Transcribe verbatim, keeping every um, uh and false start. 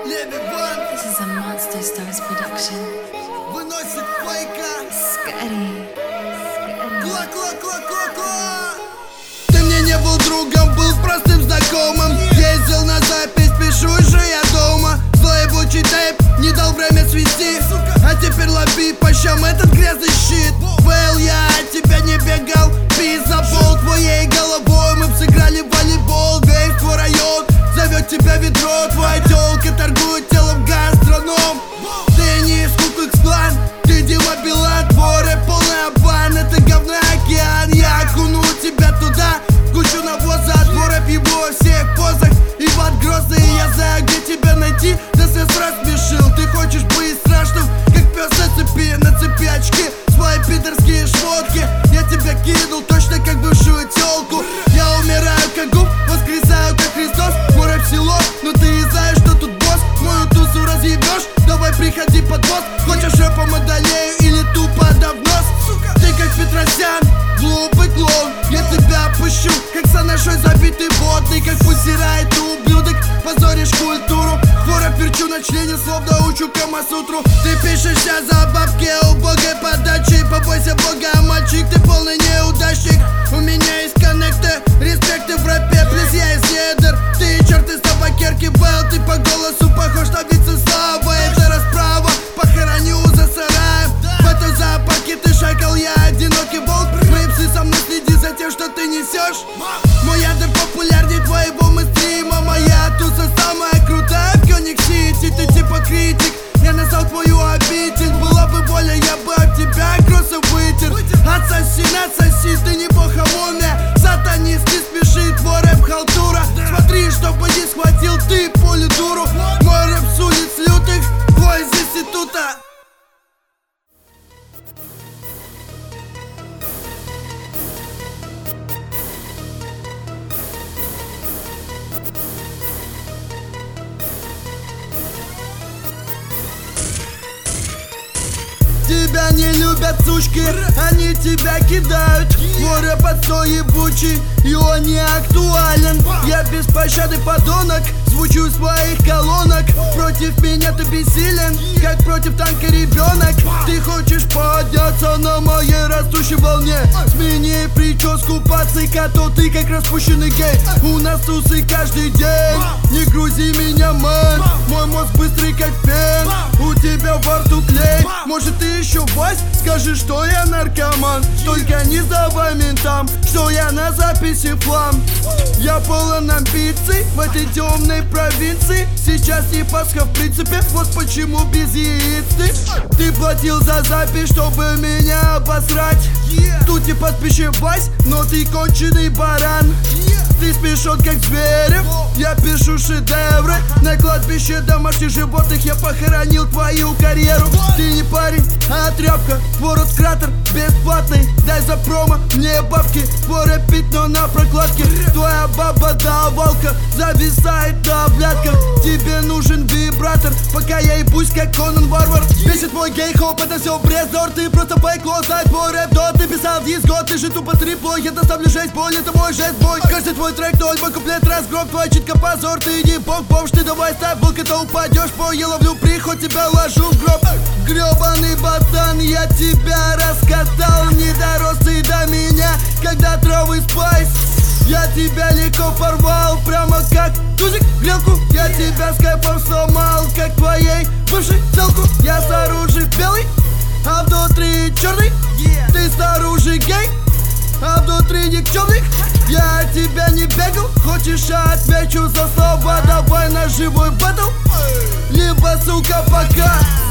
This is a Monster Stars production. Выносит фейка. Scary. Кла-кла-кла-кла-кла. Ты мне не был другом, был простым знакомым. Ездил на запись, пишу же я дома. Злой ебучий тейп не дал время свести. А теперь лови по щам этот грязный щит. Фейл, я от тебя не бегал. Пиз за пол твоей головой. Мы б сыграли в волейбол. Весь твой район зовет тебя ведро. Твоя тёлка торгует телом гастроном. Ты не из Ку-клукс-клан, ты Дима Билан. Твой рэп полный обман, это говно океан. Я окуну тебя туда, кучу навоза. Твой рэп его во всех позах. Иван Грозный, я знаю, где тебя найти. Да все рассмешил, ты хочешь быть страшным, как пес на цепи. На цепи очки, свои пидорские шмотки. Я тебя кинул точно как бывшую тёлку. Я умираю как губ, воскресаю как Христос. Мой рэп село, но ты не знаешь, что тут босс. Мою тусу разъебешь, давай приходи под мост. Хочешь рэпом одолею или тупо дав нос? Ты как Петросян, глупый клоун. Я тебя опущу, как санашой забитый бот. Ты как пусирай, ты ублюдок, позоришь культуру. Твой рэп перчу на члене, словно учу Камасутру. Ты пишешься за бабки убогой подачи. Побойся бога, мальчик, ты полный неудачник. У меня есть коннекты, респекты в рэпе, плюс я из недр. Ты черт из табакерки, Белл, ты по голосу похож на Вицеслава. Это расправа, похороню за сараем. В этой зоопарке ты шакал, я одинокий волк. Мои псы со мной следи за тем, что ты несешь. Мой ядер популярнее твоего мейнстрима. Моя туса самая крутая в Кёниг-Сити. Ты типа критик, я назвал твою обитель. Была бы воля, я бы от тебя кроссы вытер. Отсоси, отсоси, ты не бог, а мумия. Сатанист, не спеши, твой рэп халтура. Смотри, чтобы не схватил ты поле дуру. Мой рэп с улиц лютых, твой из института. Тебя не любят сучки, они тебя кидают. Твой рэп отстой ебучий, и он не актуален. Я без пощады подонок, звучу из своих колонок. Против меня ты бессилен, как против танка ребенок. Ты хочешь подняться на моей растущей волне. Смени прическу, пацика, то ты как распущенный гей. У нас тусы каждый день, не грузи меня, мэн. Мой мозг быстрый как фен, у тебя во рту клей. Может ты еще Вась, скажи, что я наркоман. Только не сдавай ментам, что я на записи флам. Я полон амбиций в этой темной провинции. Сейчас не Пасха в принципе, вот почему без яиц ты. Ты платил за запись, чтобы меня обосрать. Тут не подпиши Вась, но ты конченый баран. Ты смешон как Зверев, я пишу шедевры. На кладбище домашних животных я похоронил твою карьеру. Ты не парень, а тряпка, ворот кратер бесплатный. Дай за промо мне бабки, твой рэп пятно на прокладке. Твоя баба давалка зависает на облятках. Тебе нужен вибратор, пока я ебусь как Конан Варвар. Бесит мой гей-хоп, это все брездор. Ты просто фейкло, знай твой рэп, да ты писал диск год. Ты же тупо трипло, я доставлю жесть, боль, это мой жест, бой. Каждый твой трек, ноль, мой куплет, разгром. Твой читка позор, ты не бог, бомж. Ты давай ставь блок, это упадешь, по я ловлю приход, тебя ложу в гроб. Гребаный ботан, я тебя раскатал. Не дорос ты до меня, когда травы спайс. Я тебя легко порвал, прямо как тузик грелку. Я тебя с кайфом сломал, как твоей бывшей целку. Я снаружи белый, а внутри черный. Ты снаружи гей, а внутри никчемный. Я от тебя не бегал, хочешь я отвечу за слово. Давай на живой баттл, либо сука пока.